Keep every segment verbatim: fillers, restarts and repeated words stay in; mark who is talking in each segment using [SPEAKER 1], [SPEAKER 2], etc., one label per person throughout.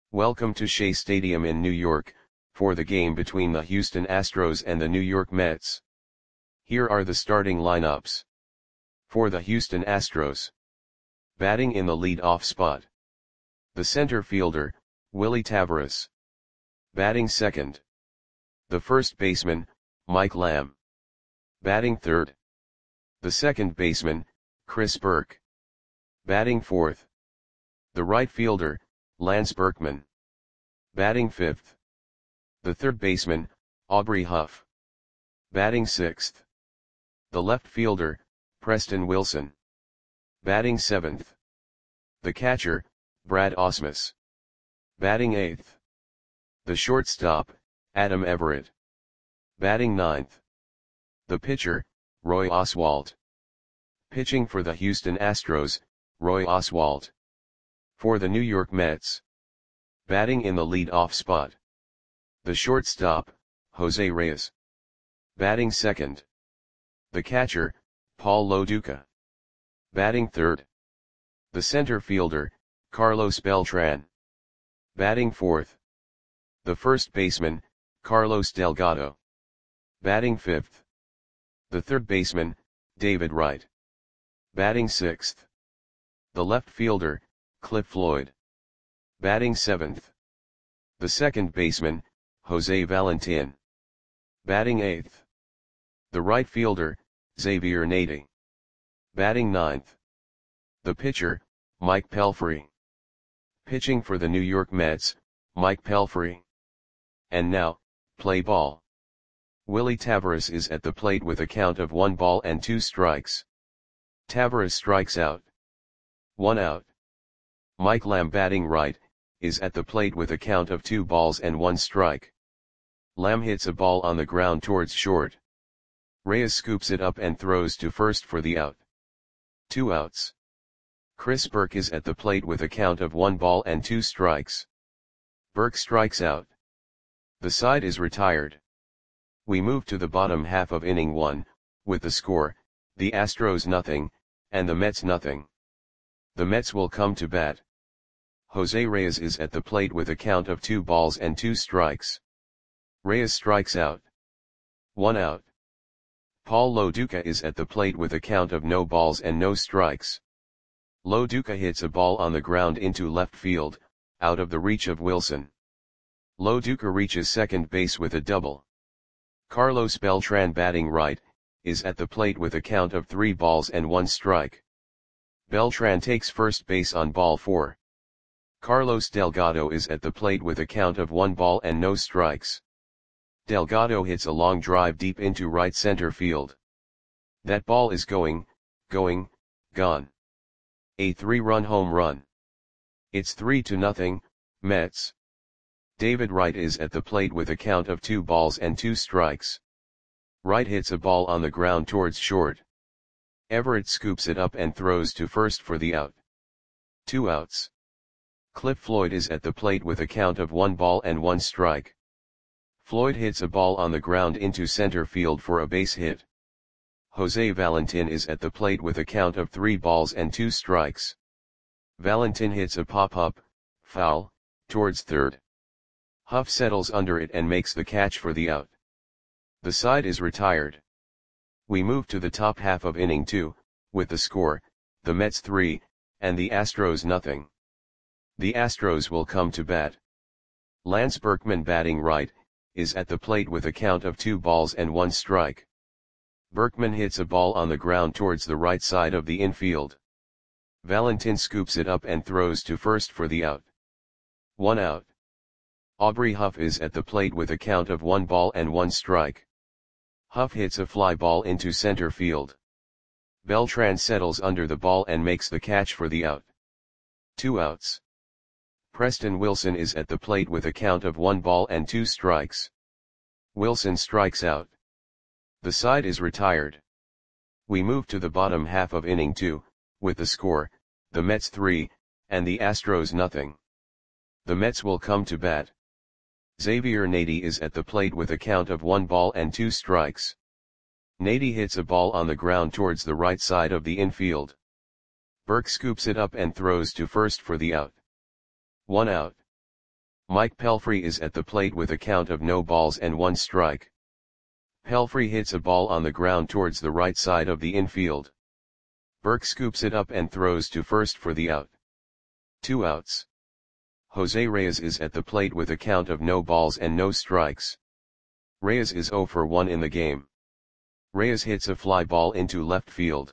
[SPEAKER 1] Welcome to Shea Stadium in New York, for the game between the Houston Astros and the New York Mets. Here are the starting lineups. For the Houston Astros. Batting in the lead-off spot. The center fielder, Willy Taveras. Batting second. The first baseman, Mike Lamb. Batting third. The second baseman, Chris Burke. Batting fourth. The right fielder, Lance Berkman. Batting fifth. The third baseman, Aubrey Huff. Batting sixth. The left fielder, Preston Wilson. Batting seventh. The catcher, Brad Ausmus. Batting eighth. The shortstop, Adam Everett. Batting ninth. The pitcher, Roy Oswalt. Pitching for the Houston Astros, Roy Oswalt. For the New York Mets. Batting in the lead-off spot. The shortstop, Jose Reyes. Batting second. The catcher, Paul Lo Duca. Batting third. The center fielder, Carlos Beltran. Batting fourth. The first baseman, Carlos Delgado. Batting fifth. The third baseman, David Wright. Batting sixth. The left fielder, Cliff Floyd. Batting seventh. The second baseman, Jose Valentin. Batting eighth. The right fielder, Xavier Nady. Batting ninth. The pitcher, Mike Pelfrey. Pitching for the New York Mets, Mike Pelfrey. And now, play ball. Willy Taveras is at the plate with a count of one ball and two strikes. Taveras strikes out. One out. Mike Lamb batting right, is at the plate with a count of two balls and one strike. Lamb hits a ball on the ground towards short. Reyes scoops it up and throws to first for the out. Two outs. Chris Burke is at the plate with a count of one ball and two strikes. Burke strikes out. The side is retired. We move to the bottom half of inning one, with the score, the Astros nothing, and the Mets nothing. The Mets will come to bat. Jose Reyes is at the plate with a count of two balls and two strikes. Reyes strikes out. One out. Paul Lo Duca is at the plate with a count of no balls and no strikes. Lo Duca hits a ball on the ground into left field, out of the reach of Wilson. Lo Duca reaches second base with a double. Carlos Beltran batting right, is at the plate with a count of three balls and one strike. Beltran takes first base on ball four. Carlos Delgado is at the plate with a count of one ball and no strikes. Delgado hits a long drive deep into right center field. That ball is going, going, gone. A three-run home run. It's three to nothing, Mets. David Wright is at the plate with a count of two balls and two strikes. Wright hits a ball on the ground towards short. Everett scoops it up and throws to first for the out. Two outs. Cliff Floyd is at the plate with a count of one ball and one strike. Floyd hits a ball on the ground into center field for a base hit. Jose Valentin is at the plate with a count of three balls and two strikes. Valentin hits a pop-up, foul, towards third. Huff settles under it and makes the catch for the out. The side is retired. We move to the top half of inning two, with the score, the Mets three, and the Astros nothing. The Astros will come to bat. Lance Berkman batting right, is at the plate with a count of two balls and one strike. Berkman hits a ball on the ground towards the right side of the infield. Valentin scoops it up and throws to first for the out. One out. Aubrey Huff is at the plate with a count of one ball and one strike. Huff hits a fly ball into center field. Beltran settles under the ball and makes the catch for the out. Two outs. Preston Wilson is at the plate with a count of one ball and two strikes. Wilson strikes out. The side is retired. We move to the bottom half of inning two, with the score, the Mets three, and the Astros nothing. The Mets will come to bat. Xavier Nady is at the plate with a count of one ball and two strikes. Nady hits a ball on the ground towards the right side of the infield. Burke scoops it up and throws to first for the out. One out. Mike Pelfrey is at the plate with a count of no balls and one strike. Pelfrey hits a ball on the ground towards the right side of the infield. Burke scoops it up and throws to first for the out. Two outs. Jose Reyes is at the plate with a count of no balls and no strikes. Reyes is oh for one in the game. Reyes hits a fly ball into left field.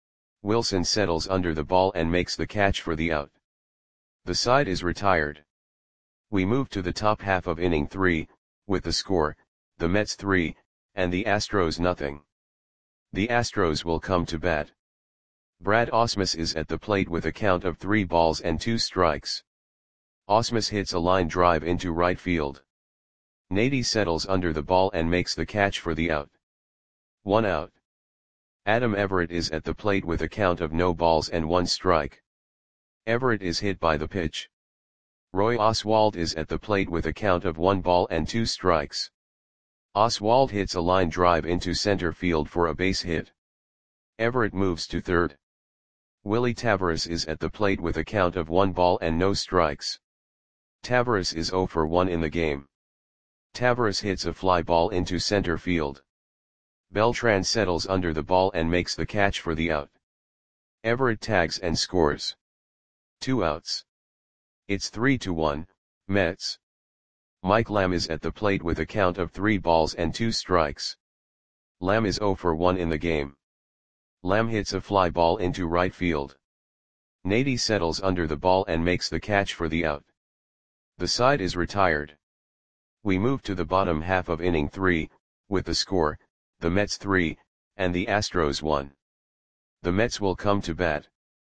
[SPEAKER 1] Wilson settles under the ball and makes the catch for the out. The side is retired. We move to the top half of inning three, with the score, the Mets three, and the Astros nothing. The Astros will come to bat. Brad Ausmus is at the plate with a count of three balls and two strikes. Ausmus hits a line drive into right field. Nady settles under the ball and makes the catch for the out. One out. Adam Everett is at the plate with a count of no balls and one strike. Everett is hit by the pitch. Roy Oswalt is at the plate with a count of one ball and two strikes. Oswalt hits a line drive into center field for a base hit. Everett moves to third. Willie Taveras is at the plate with a count of one ball and no strikes. Taveras is oh for one in the game. Taveras hits a fly ball into center field. Beltran settles under the ball and makes the catch for the out. Everett tags and scores. Two outs. It's three to one, Mets. Mike Lamb is at the plate with a count of three balls and two strikes. Lamb is oh for one in the game. Lamb hits a fly ball into right field. Nady settles under the ball and makes the catch for the out. The side is retired. We move to the bottom half of inning three, with the score, the Mets three, and the Astros one. The Mets will come to bat.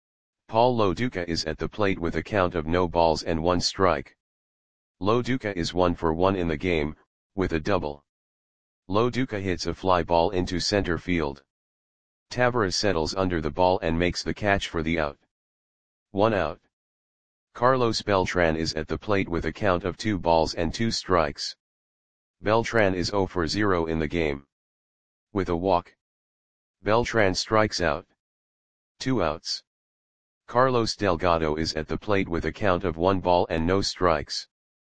[SPEAKER 1] Paul Lo Duca is at the plate with a count of no balls and one strike. Lo Duca is one for one in the game, with a double. Lo Duca hits a fly ball into center field. Taveras settles under the ball and makes the catch for the out. One out. Carlos Beltran is at the plate with a count of two balls and two strikes. Beltran is oh for zero in the game. With a walk. Beltran strikes out. Two outs. Carlos Delgado is at the plate with a count of one ball and no strikes.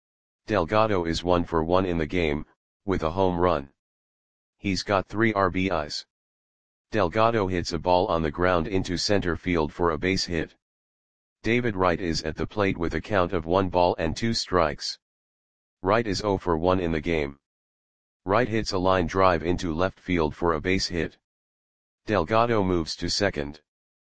[SPEAKER 1] Delgado is one for one in the game, with a home run. He's got three R B Is. Delgado hits a ball on the ground into center field for a base hit. David Wright is at the plate with a count of one ball and two strikes. Wright is oh for one in the game. Wright hits a line drive into left field for a base hit. Delgado moves to second.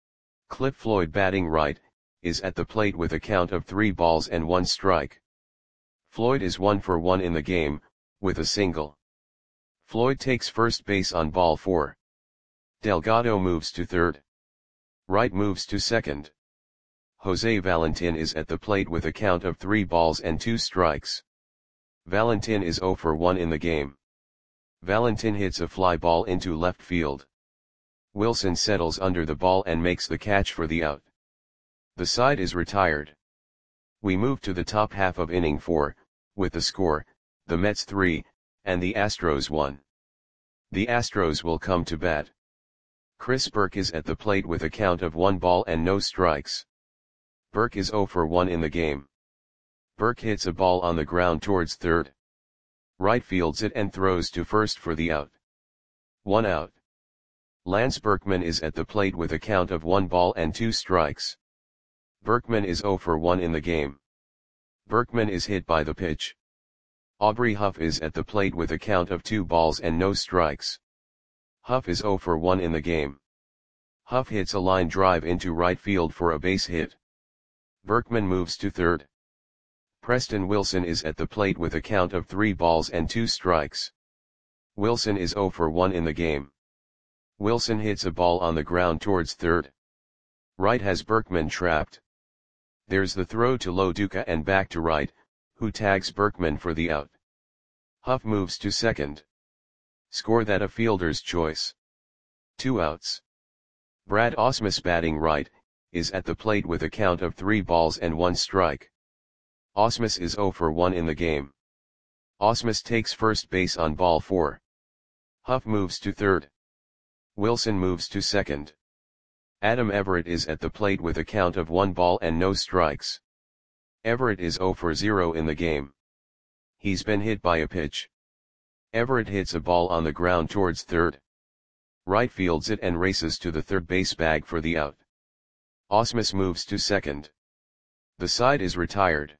[SPEAKER 1] Cliff Floyd, batting right, is at the plate with a count of three balls and one strike. Floyd is one for one in the game, with a single. Floyd takes first base on ball four. Delgado moves to third. Wright moves to second. Jose Valentin is at the plate with a count of three balls and two strikes. Valentin is oh for one in the game. Valentin hits a fly ball into left field. Wilson settles under the ball and makes the catch for the out. The side is retired. We move to the top half of inning four, with the score, the Mets three, and the Astros one. The Astros will come to bat. Chris Burke is at the plate with a count of one ball and no strikes. Burke is oh for one in the game. Burke hits a ball on the ground towards third. Right fields it and throws to first for the out. One out. Lance Berkman is at the plate with a count of one ball and two strikes. Berkman is oh for one in the game. Berkman is hit by the pitch. Aubrey Huff is at the plate with a count of two balls and no strikes. Huff is oh for one in the game. Huff hits a line drive into right field for a base hit. Berkman moves to third. Preston Wilson is at the plate with a count of three balls and two strikes. Wilson is oh for one in the game. Wilson hits a ball on the ground towards third. Wright has Berkman trapped. There's the throw to Lo Duca and back to Wright, who tags Berkman for the out. Huff moves to second. Score that a fielder's choice. Two outs. Brad Ausmus, batting right, is at the plate with a count of three balls and one strike. Ausmus is oh for one in the game. Ausmus takes first base on ball four. Huff moves to third. Wilson moves to second. Adam Everett is at the plate with a count of one ball and no strikes. Everett is oh for zero in the game. He's been hit by a pitch. Everett hits a ball on the ground towards third. Right fields it and races to the third base bag for the out. Ausmus moves to second. The side is retired.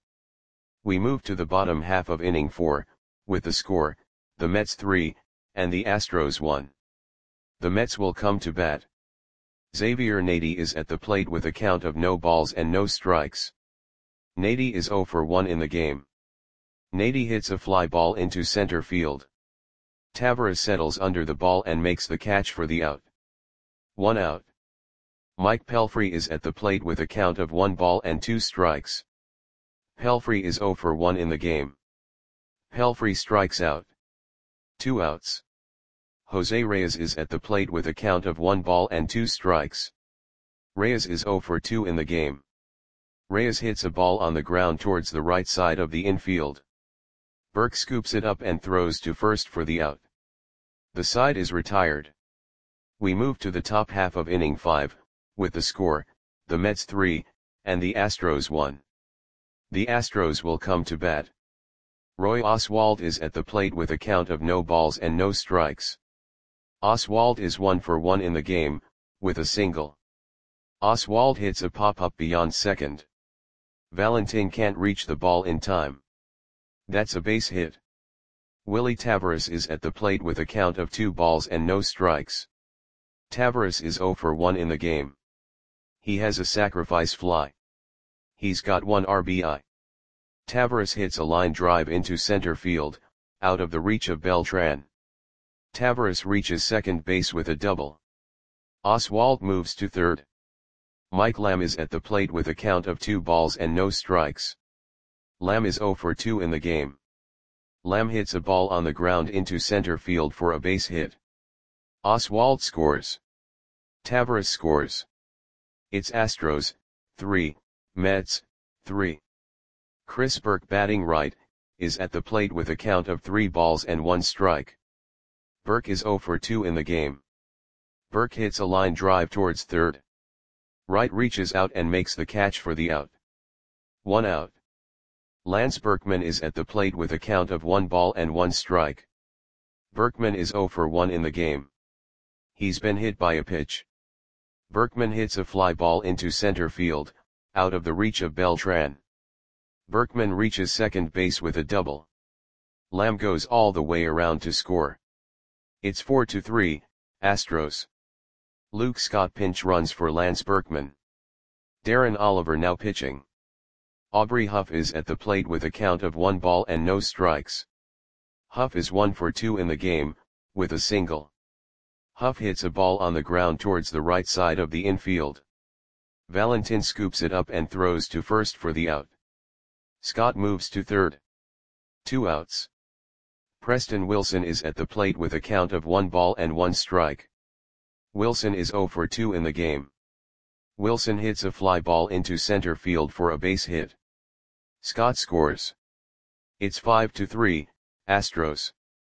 [SPEAKER 1] We move to the bottom half of inning four, with the score, the Mets three, and the Astros one. The Mets will come to bat. Xavier Nady is at the plate with a count of no balls and no strikes. Nady is oh for one in the game. Nady hits a fly ball into center field. Taveras settles under the ball and makes the catch for the out. One out. Mike Pelfrey is at the plate with a count of one ball and two strikes. Pelfrey is oh for one in the game. Pelfrey strikes out. Two outs. Jose Reyes is at the plate with a count of one ball and two strikes. Reyes is oh for two in the game. Reyes hits a ball on the ground towards the right side of the infield. Burke scoops it up and throws to first for the out. The side is retired. We move to the top half of inning five, with the score, the Mets three, and the Astros one. The Astros will come to bat. Roy Oswalt is at the plate with a count of no balls and no strikes. Oswalt is one for one in the game, with a single. Oswalt hits a pop-up beyond second. Valentin can't reach the ball in time. That's a base hit. Willie Taveras is at the plate with a count of two balls and no strikes. Taveras is oh for one in the game. He has a sacrifice fly. He's got one R B I. Taveras hits a line drive into center field, out of the reach of Beltran. Taveras reaches second base with a double. Oswalt moves to third. Mike Lamb is at the plate with a count of two balls and no strikes. Lamb is oh for two in the game. Lamb hits a ball on the ground into center field for a base hit. Oswalt scores. Taveras scores. It's Astros, three, Mets, three. Chris Burke, batting right, is at the plate with a count of three balls and one strike. Burke is oh for two in the game. Burke hits a line drive towards third. Wright reaches out and makes the catch for the out. One out. Lance Berkman is at the plate with a count of one ball and one strike. Berkman is oh for one in the game. He's been hit by a pitch. Berkman hits a fly ball into center field, out of the reach of Beltran. Berkman reaches second base with a double. Lamb goes all the way around to score. It's four to three, Astros. Luke Scott pinch runs for Lance Berkman. Darren Oliver now pitching. Aubrey Huff is at the plate with a count of one ball and no strikes. Huff is one for two in the game, with a single. Huff hits a ball on the ground towards the right side of the infield. Valentin scoops it up and throws to first for the out. Scott moves to third. Two outs. Preston Wilson is at the plate with a count of one ball and one strike. Wilson is oh for two in the game. Wilson hits a fly ball into center field for a base hit. Scott scores. It's five to three, Astros.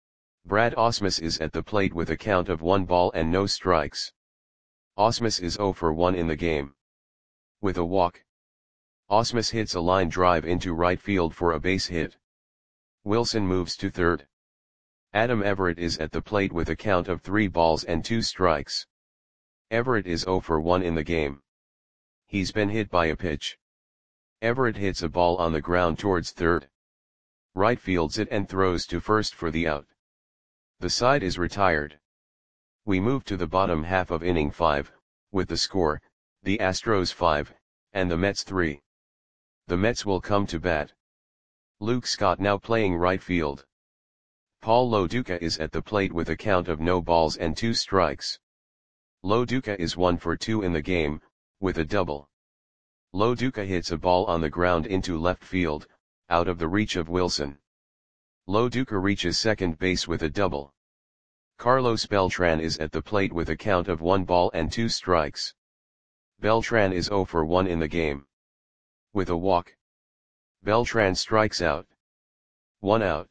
[SPEAKER 1] Brad Ausmus is at the plate with a count of one ball and no strikes. Ausmus is oh for one in the game. With a walk. Ausmus hits a line drive into right field for a base hit. Wilson moves to third. Adam Everett is at the plate with a count of three balls and two strikes. Everett is oh for one in the game. He's been hit by a pitch. Everett hits a ball on the ground towards third. Right fields it and throws to first for the out. The side is retired. We move to the bottom half of inning five, with the score, the Astros five, and the Mets three. The Mets will come to bat. Luke Scott now playing right field. Paul Lo Duca is at the plate with a count of no balls and two strikes. Lo Duca is one for two in the game, with a double. Lo Duca hits a ball on the ground into left field, out of the reach of Wilson. Lo Duca reaches second base with a double. Carlos Beltran is at the plate with a count of one ball and two strikes. Beltran is oh for one in the game. With a walk. Beltran strikes out. One out.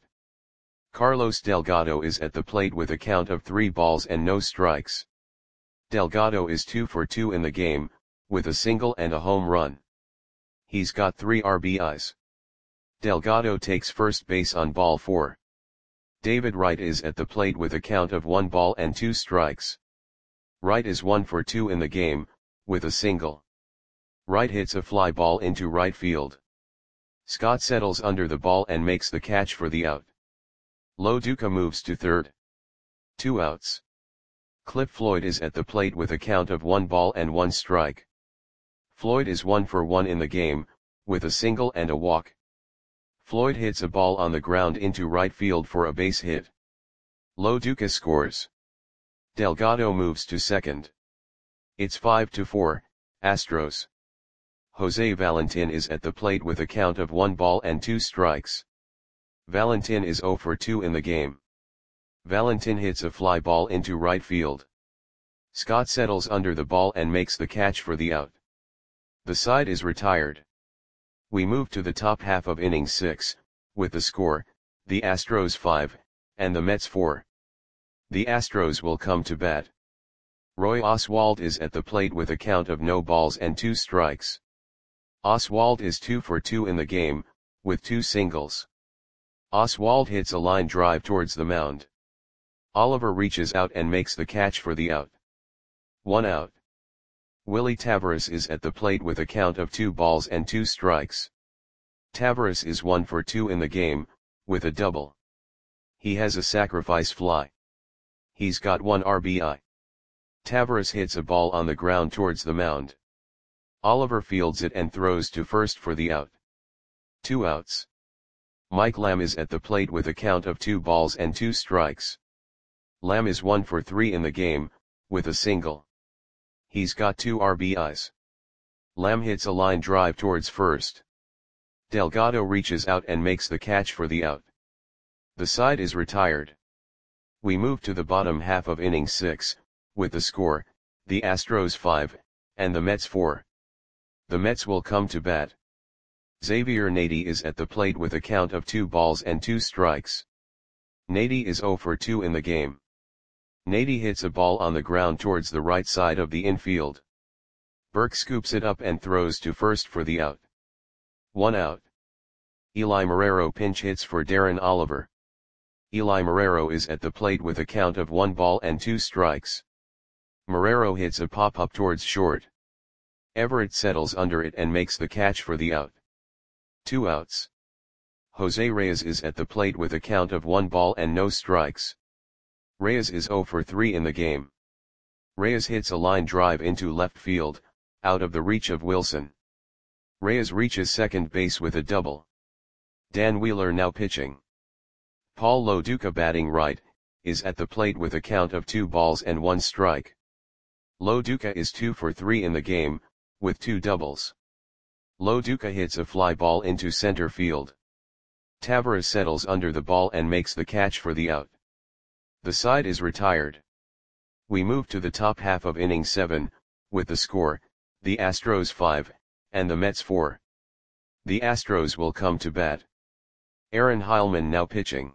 [SPEAKER 1] Carlos Delgado is at the plate with a count of three balls and no strikes. Delgado is two for two in the game, with a single and a home run. He's got three R B Is. Delgado takes first base on ball four. David Wright is at the plate with a count of one ball and two strikes. Wright is one for two in the game, with a single. Wright hits a fly ball into right field. Scott settles under the ball and makes the catch for the out. Lo Duca moves to third. Two outs. Cliff Floyd is at the plate with a count of one ball and one strike. Floyd is one for one in the game, with a single and a walk. Floyd hits a ball on the ground into right field for a base hit. Lo Duca scores. Delgado moves to second. It's five to four, Astros. Jose Valentin is at the plate with a count of one ball and two strikes. Valentin is zero for two in the game. Valentin hits a fly ball into right field. Scott settles under the ball and makes the catch for the out. The side is retired. We move to the top half of inning six, with the score, the Astros five, and the Mets four. The Astros will come to bat. Roy Oswalt is at the plate with a count of no balls and two strikes. Oswalt is two for two in the game, with two singles. Oswalt hits a line drive towards the mound. Oliver reaches out and makes the catch for the out. One out. Willie Taveras is at the plate with a count of two balls and two strikes. Taveras is one for two in the game, with a double. He has a sacrifice fly. He's got one R B I. Taveras hits a ball on the ground towards the mound. Oliver fields it and throws to first for the out. Two outs. Mike Lamb is at the plate with a count of two balls and two strikes. Lamb is one for three in the game, with a single. He's got two R B Is. Lamb hits a line drive towards first. Delgado reaches out and makes the catch for the out. The side is retired. We move to the bottom half of inning six, with the score, the Astros five, and the Mets four. The Mets will come to bat. Xavier Nady is at the plate with a count of two balls and two strikes. Nady is zero for two in the game. Nady hits a ball on the ground towards the right side of the infield. Burke scoops it up and throws to first for the out. One out. Eli Marrero pinch hits for Darren Oliver. Eli Marrero is at the plate with a count of one ball and two strikes. Marrero hits a pop-up towards short. Everett settles under it and makes the catch for the out. Two outs. Jose Reyes is at the plate with a count of one ball and no strikes. Reyes is zero for three in the game. Reyes hits a line drive into left field, out of the reach of Wilson. Reyes reaches second base with a double. Dan Wheeler now pitching. Paul Lo Duca batting right, is at the plate with a count of two balls and one strike. Lo Duca is two for three in the game, with two doubles. Lo Duca hits a fly ball into center field. Taveras settles under the ball and makes the catch for the out. The side is retired. We move to the top half of inning seven, with the score, the Astros five, and the Mets four. The Astros will come to bat. Aaron Heilman now pitching.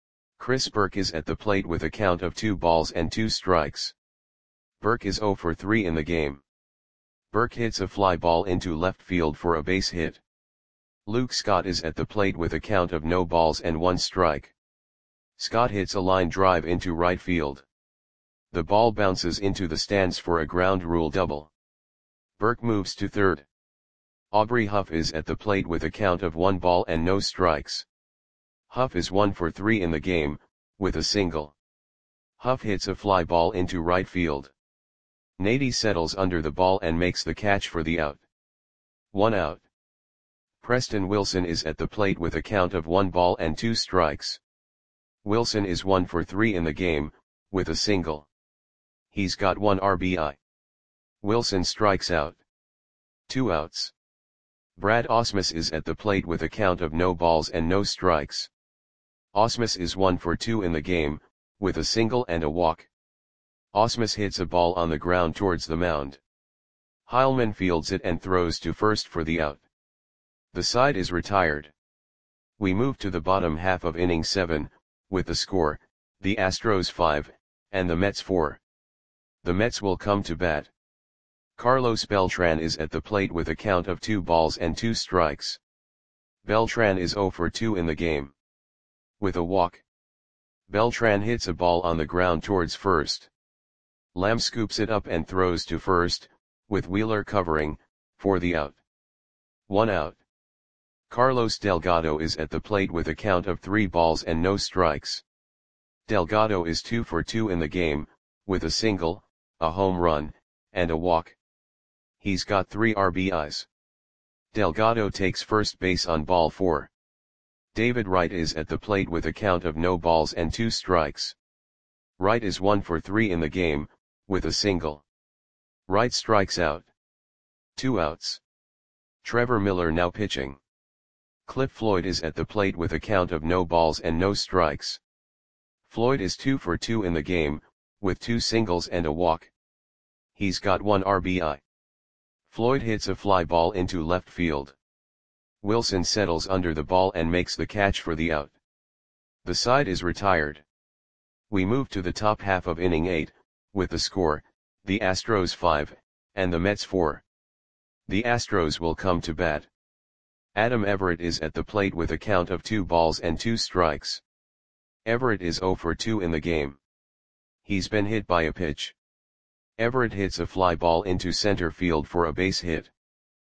[SPEAKER 1] Chris Burke is at the plate with a count of two balls and two strikes. Burke is zero for three in the game. Burke hits a fly ball into left field for a base hit. Luke Scott is at the plate with a count of no balls and one strike. Scott hits a line drive into right field. The ball bounces into the stands for a ground rule double. Burke moves to third. Aubrey Huff is at the plate with a count of one ball and no strikes. Huff is one for three in the game, with a single. Huff hits a fly ball into right field. Nady settles under the ball and makes the catch for the out. One out. Preston Wilson is at the plate with a count of one ball and two strikes. Wilson is one for three in the game, with a single. He's got one R B I. Wilson strikes out. Two outs. Brad Ausmus is at the plate with a count of no balls and no strikes. Ausmus is one for two in the game, with a single and a walk. Ausmus hits a ball on the ground towards the mound. Heilman fields it and throws to first for the out. The side is retired. We move to the bottom half of inning seven, with the score, the Astros five, and the Mets four. The Mets will come to bat. Carlos Beltran is at the plate with a count of two balls and two strikes. Beltran is zero for two in the game. With a walk, Beltran hits a ball on the ground towards first. Lamb scoops it up and throws to first, with Wheeler covering, for the out. One out. Carlos Delgado is at the plate with a count of three balls and no strikes. Delgado is two for two in the game, with a single, a home run, and a walk. He's got three R B Is. Delgado takes first base on ball four. David Wright is at the plate with a count of no balls and two strikes. Wright is one for three in the game, with a single. Wright strikes out. Two outs. Trevor Miller now pitching. Cliff Floyd is at the plate with a count of no balls and no strikes. Floyd is two for two in the game, with two singles and a walk. He's got one R B I. Floyd hits a fly ball into left field. Wilson settles under the ball and makes the catch for the out. The side is retired. We move to the top half of inning eight, with the score, the Astros five, and the Mets four. The Astros will come to bat. Adam Everett is at the plate with a count of two balls and two strikes. Everett is zero for two in the game. He's been hit by a pitch. Everett hits a fly ball into center field for a base hit.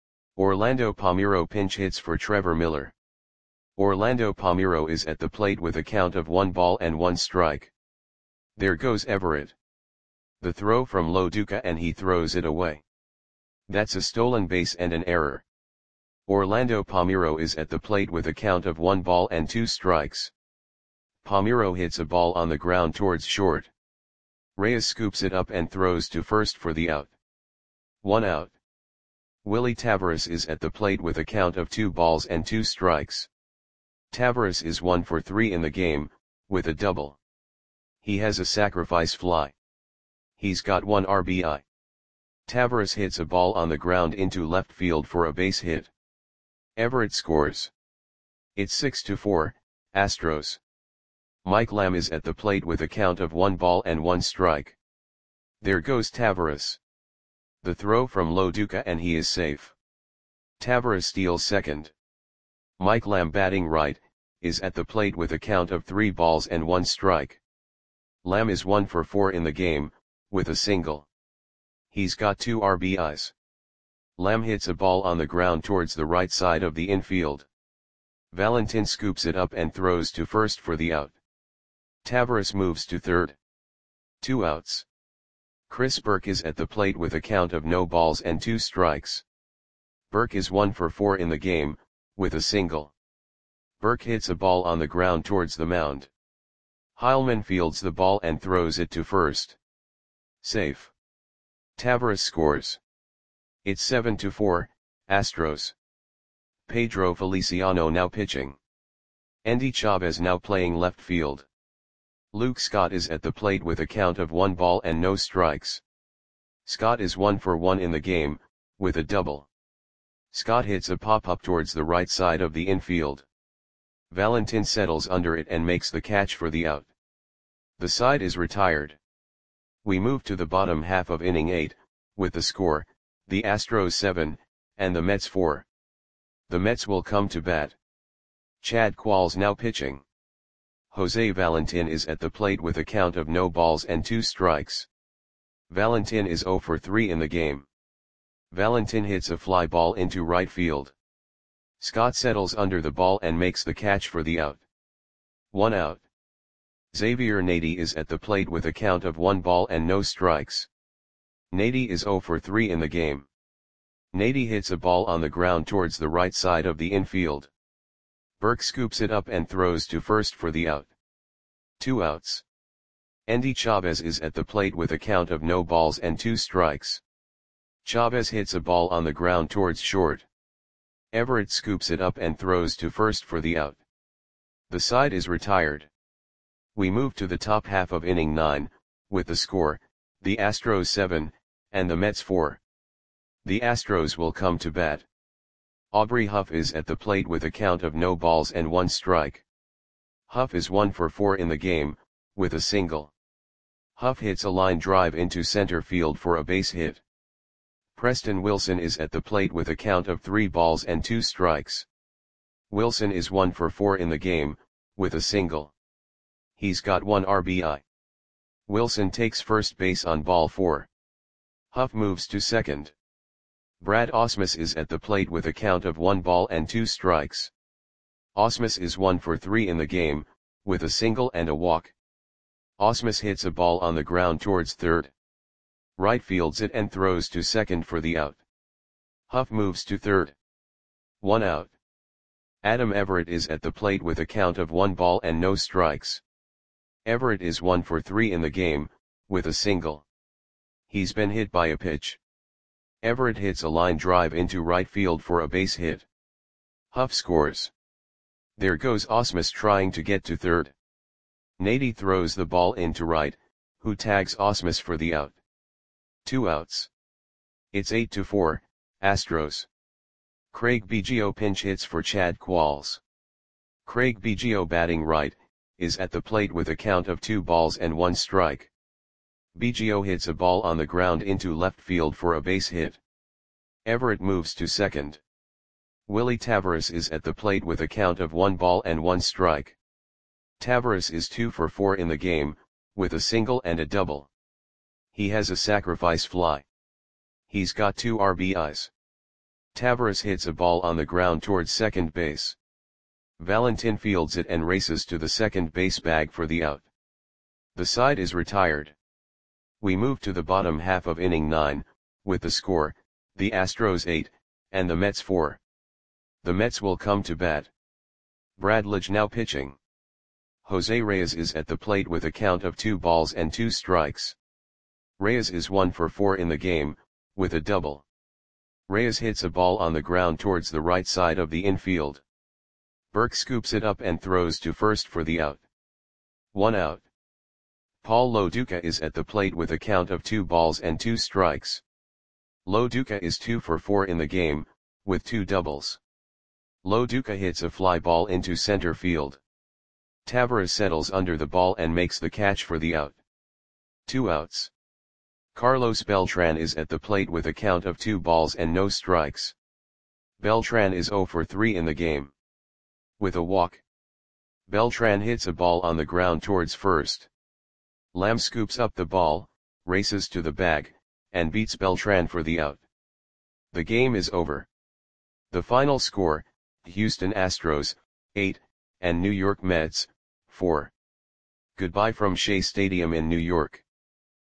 [SPEAKER 1] Orlando Palmeiro pinch hits for Trevor Miller. Orlando Palmeiro is at the plate with a count of one ball and one strike. There goes Everett. The throw from Lo Duca and he throws it away. That's a stolen base and an error. Orlando Palmeiro is at the plate with a count of one ball and two strikes. Palmeiro hits a ball on the ground towards short. Reyes scoops it up and throws to first for the out. One out. Willie Taveras is at the plate with a count of two balls and two strikes. Taveras is one for three in the game, with a double. He has a sacrifice fly. He's got one R B I. Taveras hits a ball on the ground into left field for a base hit. Everett scores. It's six to four, Astros. Mike Lamb is at the plate with a count of one ball and one strike. There goes Taveras. The throw from Lo Duca and he is safe. Taveras steals second. Mike Lamb batting right, is at the plate with a count of three balls and one strike. Lamb is one for four in the game, with a single. He's got two R B Is. Lamb hits a ball on the ground towards the right side of the infield. Valentin scoops it up and throws to first for the out. Taveras moves to third. Two outs. Chris Burke is at the plate with a count of no balls and two strikes. Burke is one for four in the game, with a single. Burke hits a ball on the ground towards the mound. Heilman fields the ball and throws it to first. Safe. Taveras scores. It's seven to four, Astros. Pedro Feliciano now pitching. Endy Chavez now playing left field. Luke Scott is at the plate with a count of one ball and no strikes. Scott is one for one in the game, with a double. Scott hits a pop-up towards the right side of the infield. Valentin settles under it and makes the catch for the out. The side is retired. We move to the bottom half of inning eight, with the score, the Astros seven, and the Mets four. The Mets will come to bat. Chad Qualls now pitching. Jose Valentin is at the plate with a count of no balls and two strikes. Valentin is zero for three in the game. Valentin hits a fly ball into right field. Scott settles under the ball and makes the catch for the out. One out. Xavier Nady is at the plate with a count of one ball and no strikes. Nady is zero for three in the game. Nady hits a ball on the ground towards the right side of the infield. Burke scoops it up and throws to first for the out. Two outs. Endy Chavez is at the plate with a count of no balls and two strikes. Chavez hits a ball on the ground towards short. Everett scoops it up and throws to first for the out. The side is retired. We move to the top half of inning nine, with the score, the Astros seven, and the Mets four. The Astros will come to bat. Aubrey Huff is at the plate with a count of no balls and one strike. Huff is one for four in the game, with a single. Huff hits a line drive into center field for a base hit. Preston Wilson is at the plate with a count of three balls and two strikes. Wilson is one for four in the game, with a single. He's got one R B I. Wilson takes first base on ball four. Huff moves to second. Brad Ausmus is at the plate with a count of one ball and two strikes. Ausmus is one for three in the game, with a single and a walk. Ausmus hits a ball on the ground towards third. Right fields it and throws to second for the out. Huff moves to third. One out. Adam Everett is at the plate with a count of one ball and no strikes. Everett is one for three in the game, with a single. He's been hit by a pitch. Everett hits a line drive into right field for a base hit. Huff scores. There goes Ausmus trying to get to third. Nady throws the ball into right, who tags Ausmus for the out. Two outs. It's eight to four, Astros. Craig Biggio pinch hits for Chad Qualls. Craig Biggio, batting right, is at the plate with a count of two balls and one strike. Biggio hits a ball on the ground into left field for a base hit. Everett moves to second. Willie Taveras is at the plate with a count of one ball and one strike. Taveras is two for four in the game, with a single and a double. He has a sacrifice fly. He's got two R B Is. Taveras hits a ball on the ground towards second base. Valentin fields it and races to the second base bag for the out. The side is retired. We move to the bottom half of inning nine, with the score, the Astros eight, and the Mets four. The Mets will come to bat. Brad Lidge now pitching. Jose Reyes is at the plate with a count of two balls and two strikes. Reyes is one for four in the game, with a double. Reyes hits a ball on the ground towards the right side of the infield. Burke scoops it up and throws to first for the out. One out. Paul Lo Duca is at the plate with a count of two balls and two strikes. Lo Duca is two for four in the game, with two doubles. Lo Duca hits a fly ball into center field. Taveras settles under the ball and makes the catch for the out. Two outs. Carlos Beltran is at the plate with a count of two balls and no strikes. Beltran is zero for three in the game. With a walk. Beltran hits a ball on the ground towards first. Lamb scoops up the ball, races to the bag, and beats Beltran for the out. The game is over. The final score, Houston Astros, eight, and New York Mets, four. Goodbye from Shea Stadium in New York.